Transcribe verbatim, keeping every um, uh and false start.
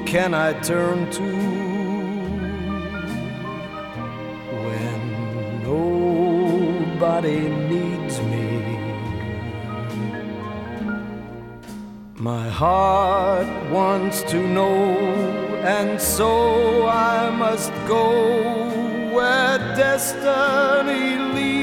can I turn to when nobody needs me? My heart wants to know, and so I must go where destiny leads.